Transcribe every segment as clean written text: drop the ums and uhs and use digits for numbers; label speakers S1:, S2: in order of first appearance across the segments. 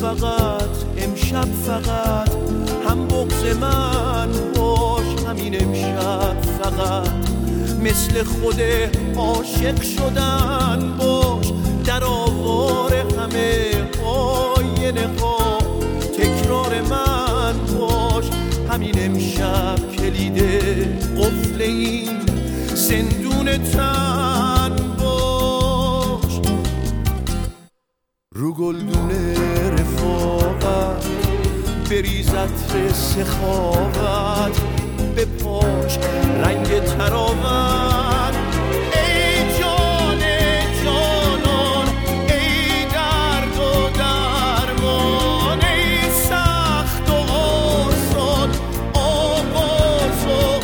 S1: فقط امشب فقط هم بغض من باش، همین امشب فقط مثل خود عاشق شدن باش، در آوار همه آینه ها تکرار من باش، همین امشب کلید قفل این زندون تن باش. رو گلدون رفاقت بریز عطر سخاوت، به پاش رنگ تراوت. ای جان جانان، ای درد و درمان، ای سخت و آسان، آغاز و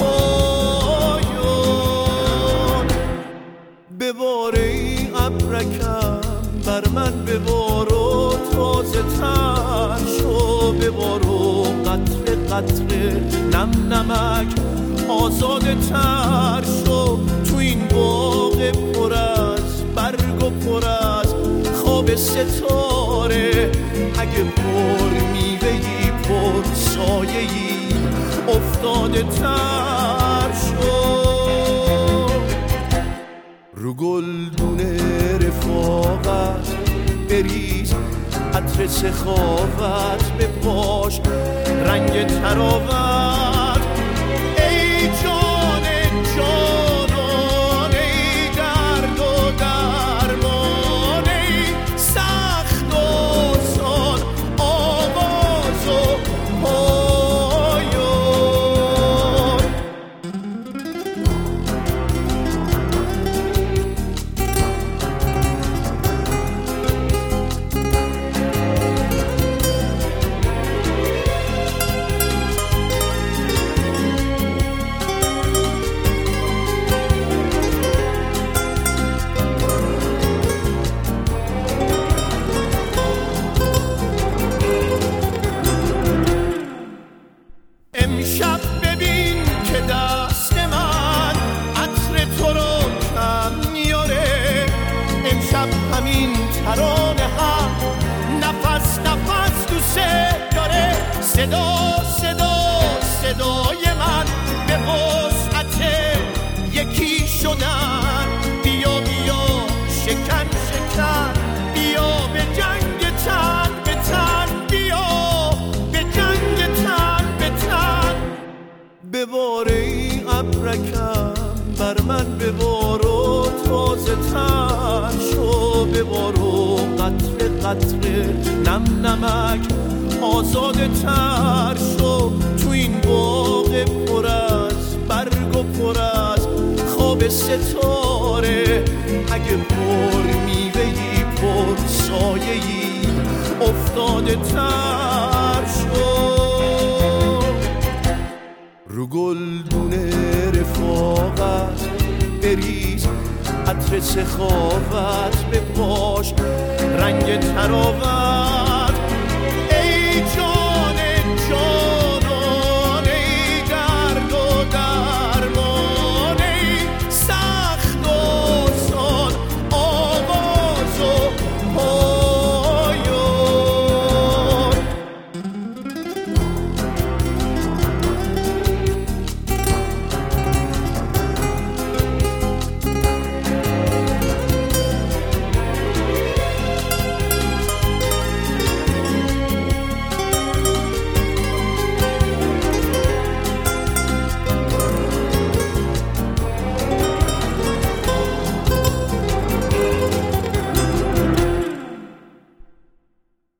S1: پایان. ببار ای ابرکم بر من ببار و تازه تر شو، ببار و قطره قطره نم نمک آزاده تر شو. تو این باغ پر از برگ و پر از خواب ستاره، اگه پر میوهی پر سایه‌ای افتاده تر شو. رو گلدون رفاقت بریز عطر سخاوت، به پاش رنگ تراوت. ای جان جانان، ای درد و درمان، ای سخت و آسان، آواز و پایان. امشب ببین که دست من عطر تو رو کم میاره، امشب همین ترانه هم نفس نفس دوست داره. صدا صدا صدای من به وسعت یکی شدن، بیا بیا شکن شکن، بیا به جنگ تن به تن، بیا به جنگ تن به تن. ببار ای ابرکم بر من ببار و تازه تر شو، ببار و قطره قطره نم نمک آزاده تر شو. تو این باغ پر از برگ و پر از خواب ستاره، اگه پر میوهی پر سایه‌ای افتاده تر شو. رو گلدون رفاقت بریز عطر سخاوت، به پاش رنگ تراوت.